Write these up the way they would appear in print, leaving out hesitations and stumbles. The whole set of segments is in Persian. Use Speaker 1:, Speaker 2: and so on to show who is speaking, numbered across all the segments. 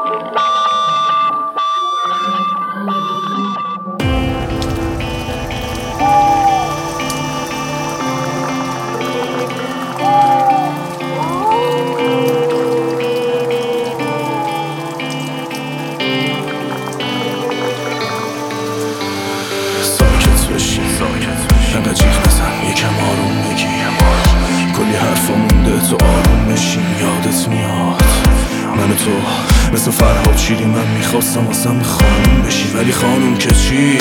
Speaker 1: انقدر جیغ نزن یکم آروم بگی، کلی حرفا مونده تو آروم بشیم. یادت میاد من و تو مثل فرهاد چیری، من میخواستم اصلا خانوم بشی ولی خانوم که چی؟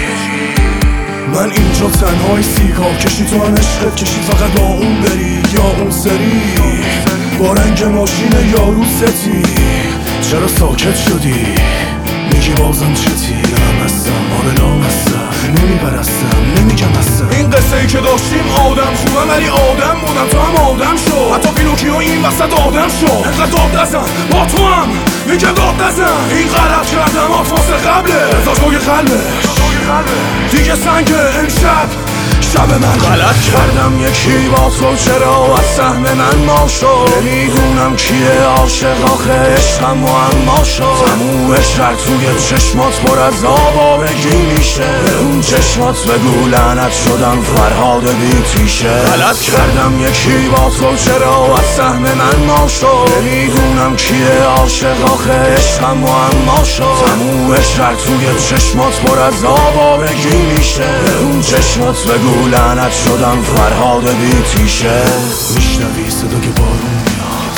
Speaker 1: من اینجا تنهای سیگار کشی، تو هم عشقت کشی فقط با اون بری یا اون سری با رنگ ماشین یا روستی. چرا ساکت شدی؟ میگی بازم چتی؟ لامستم آره لامستم، نمیپرستم نمیگم هستم. این قصه ای که داشتیم آدم خوبم ولی آدم بودم، تو هم آدم شو. حتی پینوکیو این وسط آدم شو. انقدر داد نزن با تو هم میگم داد نزن. این غلط کردم آتماس قبله ازاش بگه قلبش دیگه سنگ امشب شب من. غلط کردم یکی با تو چرا از سهم من ما شد. نمیدونم کیه عاشق آخه عشقم معما شد. تمومش رد توی چشمات پر از آوارگی میشه. اون چشمات بگو لعنت شدم فرهاد بیتیشه. غلط کردم یکی با تو چرا از سهم من ما شد. نمیدونم کیه عاشق آخه عشقم معما شد. تمومش رد توی چشمات پر از آوارگی میشه. اون چشمات بگو لعنت شدم فرهاد بیتیشه. میشنوی صدا که بارون میاد،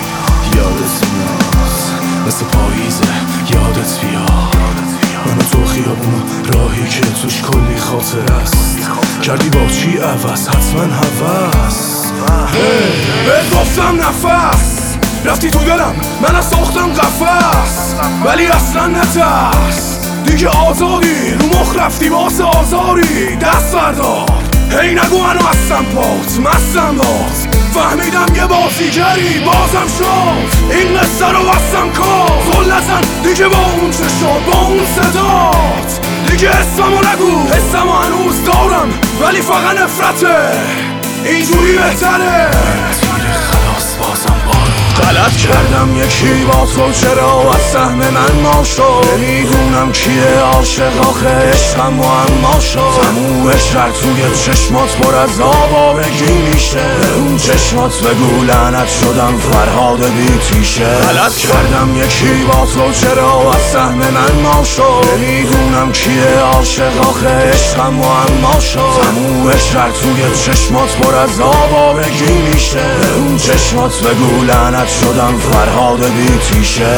Speaker 1: یادت میاد مثل پاییزه یادت بیاد. من و تو خیابون راهی که توش کلی خاطر است. کردی با چی عوض؟ حتما هوس. بهت گفتم نفس رفتی تو دلم، من از ساختم قفس ولی اصلا نترس. دیگه آزادی رو مخ رفتی باز آزاری. دست بردار هی نگو منو هستم پات مستم باز. فهمیدم یه بازیگری بازم شد. این قصه رو بستم کار زل نزن دیگه با اون چشات با اون صدات. دیگه اسممو نگو اسممو هنوز دارم ولی فقط نفرته اینجوری بهتره. تیر خلاص بازم بارون. غلط کردم یکی با تو چرا از سهم من ما شد. نمیدونم کیه عاشق آخه عشقم معما شد. تمومش رد توی چشمات پر از آوارگی میشه. اون چشمات بگو لعنت شدم فرهاد بیتیشه. غلط کردم یکی با تو چرا از سهم من ما شد. نمیدونم کیه عاشق آخه عشقم معما شد. تمومش رد توی چشمات پر از آوارگی میشه. اون چشمات بگو لعنت شدم فرهاد بیتیشه.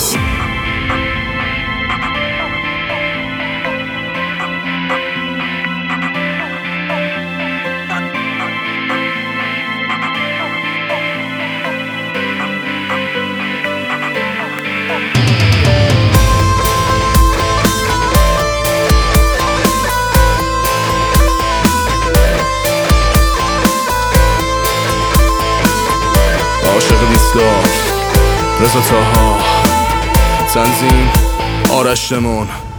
Speaker 1: عاشق دیسکار رضا طاها، تنظیم آرش دمون.